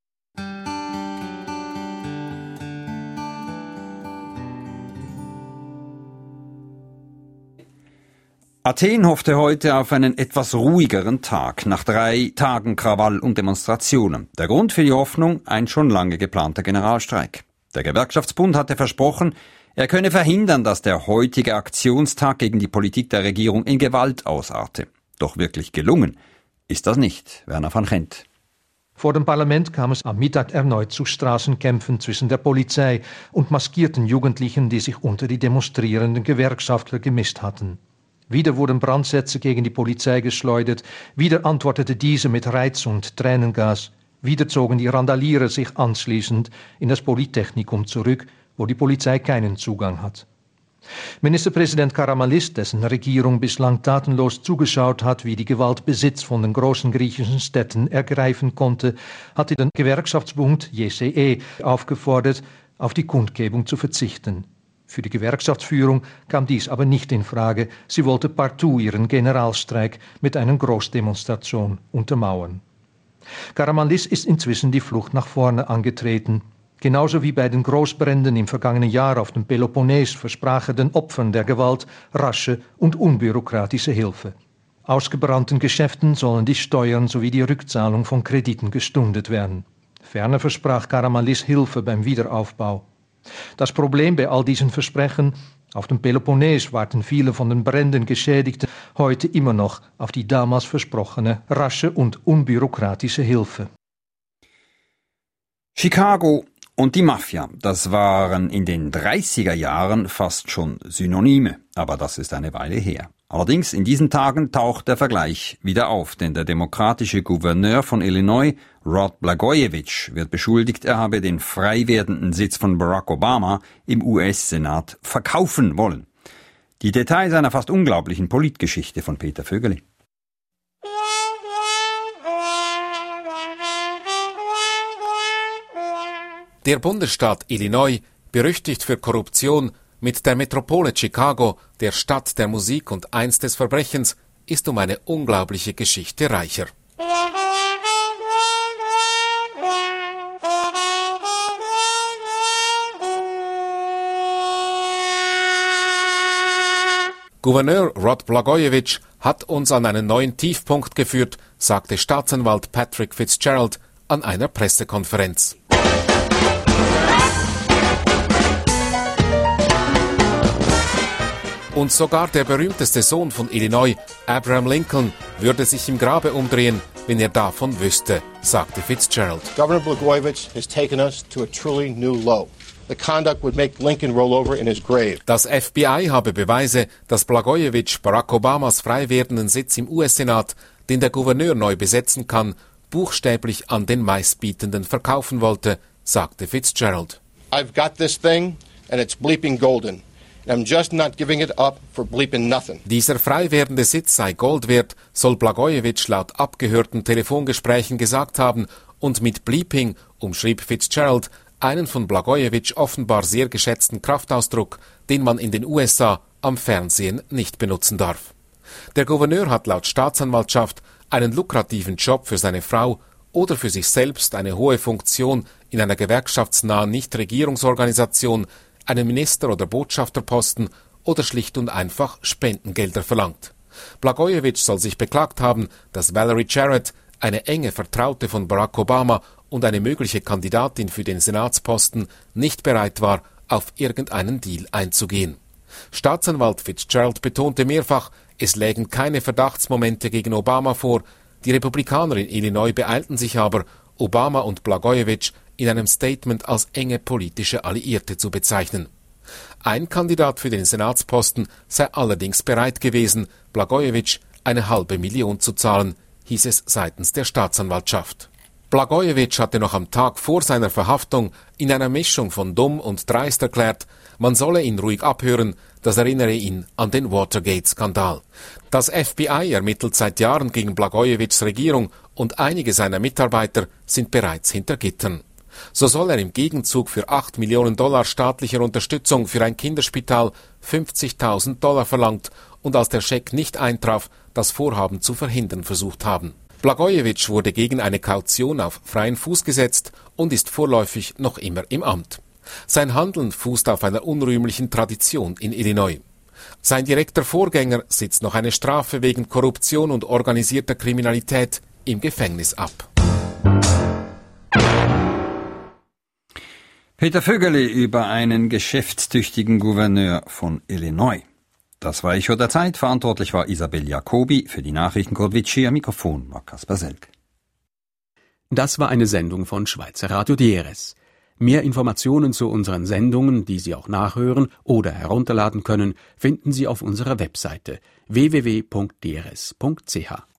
S4: Athen hoffte heute auf einen etwas ruhigeren Tag nach drei Tagen Krawall und Demonstrationen. Der Grund für die Hoffnung: ein schon lange geplanter Generalstreik. Der Gewerkschaftsbund hatte versprochen, er könne verhindern, dass der heutige Aktionstag gegen die Politik der Regierung in Gewalt ausarte. Doch wirklich gelungen ist das nicht. Werner van Gent.
S24: Vor dem Parlament kam es am Mittag erneut zu Straßenkämpfen zwischen der Polizei und maskierten Jugendlichen, die sich unter die demonstrierenden Gewerkschaftler gemischt hatten. Wieder wurden Brandsätze gegen die Polizei geschleudert, wieder antwortete diese mit Reiz- und Tränengas, wieder zogen die Randalierer sich anschließend in das Polytechnikum zurück, wo die Polizei keinen Zugang hat. Ministerpräsident Karamanlis, dessen Regierung bislang tatenlos zugeschaut hat, wie die Gewalt Besitz von den großen griechischen Städten ergreifen konnte, hatte den Gewerkschaftsbund J C E aufgefordert, auf die Kundgebung zu verzichten. Für die Gewerkschaftsführung kam dies aber nicht in Frage. Sie wollte partout ihren Generalstreik mit einer Großdemonstration untermauern. Karamanlis ist inzwischen die Flucht nach vorne angetreten. Genauso wie bei den Großbränden im vergangenen Jahr auf dem Peloponnes versprach er den Opfern der Gewalt rasche und unbürokratische Hilfe. Ausgebrannten Geschäften sollen die Steuern sowie die Rückzahlung von Krediten gestundet werden. Ferner versprach Karamanlis Hilfe beim Wiederaufbau. Das Problem bei all diesen Versprechen: auf dem Peloponnes warten viele von den Bränden Geschädigten heute immer noch auf die damals versprochene rasche und unbürokratische Hilfe.
S4: Chicago und die Mafia, das waren in den dreißiger Jahren fast schon Synonyme, aber das ist eine Weile her. Allerdings in diesen Tagen taucht der Vergleich wieder auf, denn der demokratische Gouverneur von Illinois, Rod Blagojevich, wird beschuldigt, er habe den frei werdenden Sitz von Barack Obama im U S-Senat verkaufen wollen. Die Details einer fast unglaublichen Politgeschichte von Peter Vögeli.
S2: Der Bundesstaat Illinois, berüchtigt für Korruption, mit der Metropole Chicago, der Stadt der Musik und einst des Verbrechens, ist um eine unglaubliche Geschichte reicher. Gouverneur Rod Blagojevich hat uns an einen neuen Tiefpunkt geführt, sagte Staatsanwalt Patrick Fitzgerald an einer Pressekonferenz. Und sogar der berühmteste Sohn von Illinois, Abraham Lincoln, würde sich im Grabe umdrehen, wenn er davon wüsste, sagte Fitzgerald.
S8: Governor Blagojevich has taken us to a truly new low. The conduct would make Lincoln roll over in his grave.
S2: Das F B I habe Beweise, dass Blagojevich Barack Obamas frei werdenden Sitz im U S-Senat, den der Gouverneur neu besetzen kann, buchstäblich an den Meistbietenden verkaufen wollte, sagte Fitzgerald.
S8: I've got this thing and it's bleeping golden. I'm just not giving it up for bleeping nothing.
S2: Dieser frei werdende Sitz sei Gold wert, soll Blagojevich laut abgehörten Telefongesprächen gesagt haben, und mit Bleeping umschrieb Fitzgerald einen von Blagojevich offenbar sehr geschätzten Kraftausdruck, den man in den U S A am Fernsehen nicht benutzen darf. Der Gouverneur hat laut Staatsanwaltschaft einen lukrativen Job für seine Frau oder für sich selbst, eine hohe Funktion in einer gewerkschaftsnahen Nichtregierungsorganisation, einen Minister- oder Botschafterposten oder schlicht und einfach Spendengelder verlangt. Blagojevich soll sich beklagt haben, dass Valerie Jarrett, eine enge Vertraute von Barack Obama und eine mögliche Kandidatin für den Senatsposten, nicht bereit war, auf irgendeinen Deal einzugehen. Staatsanwalt Fitzgerald betonte mehrfach, es lägen keine Verdachtsmomente gegen Obama vor. Die Republikaner in Illinois beeilten sich aber, Obama und Blagojevich in einem Statement als enge politische Alliierte zu bezeichnen. Ein Kandidat für den Senatsposten sei allerdings bereit gewesen, Blagojevich eine halbe Million zu zahlen, hieß es seitens der Staatsanwaltschaft. Blagojevich hatte noch am Tag vor seiner Verhaftung in einer Mischung von dumm und dreist erklärt, man solle ihn ruhig abhören, das erinnere ihn an den Watergate-Skandal. Das F B I ermittelt seit Jahren gegen Blagojevichs Regierung und einige seiner Mitarbeiter sind bereits hinter Gittern. So soll er im Gegenzug für acht Millionen Dollar staatlicher Unterstützung für ein Kinderspital fünfzigtausend Dollar verlangt und als der Scheck nicht eintraf, das Vorhaben zu verhindern versucht haben. Blagojevich wurde gegen eine Kaution auf freien Fuß gesetzt und ist vorläufig noch immer im Amt. Sein Handeln fußt auf einer unrühmlichen Tradition in Illinois. Sein direkter Vorgänger sitzt noch eine Strafe wegen Korruption und organisierter Kriminalität im Gefängnis ab.
S4: Peter Vögeli über einen geschäftstüchtigen Gouverneur von Illinois. Das war Echo der Zeit. Verantwortlich war Isabel Jacobi. Für die Nachrichten Kurt Witschi. Am Mikrofon war Kaspar Selk.
S9: Das war eine Sendung von Schweizer Radio Dieres. Mehr Informationen zu unseren Sendungen, die Sie auch nachhören oder herunterladen können, finden Sie auf unserer Webseite w w w punkt d r s punkt c h.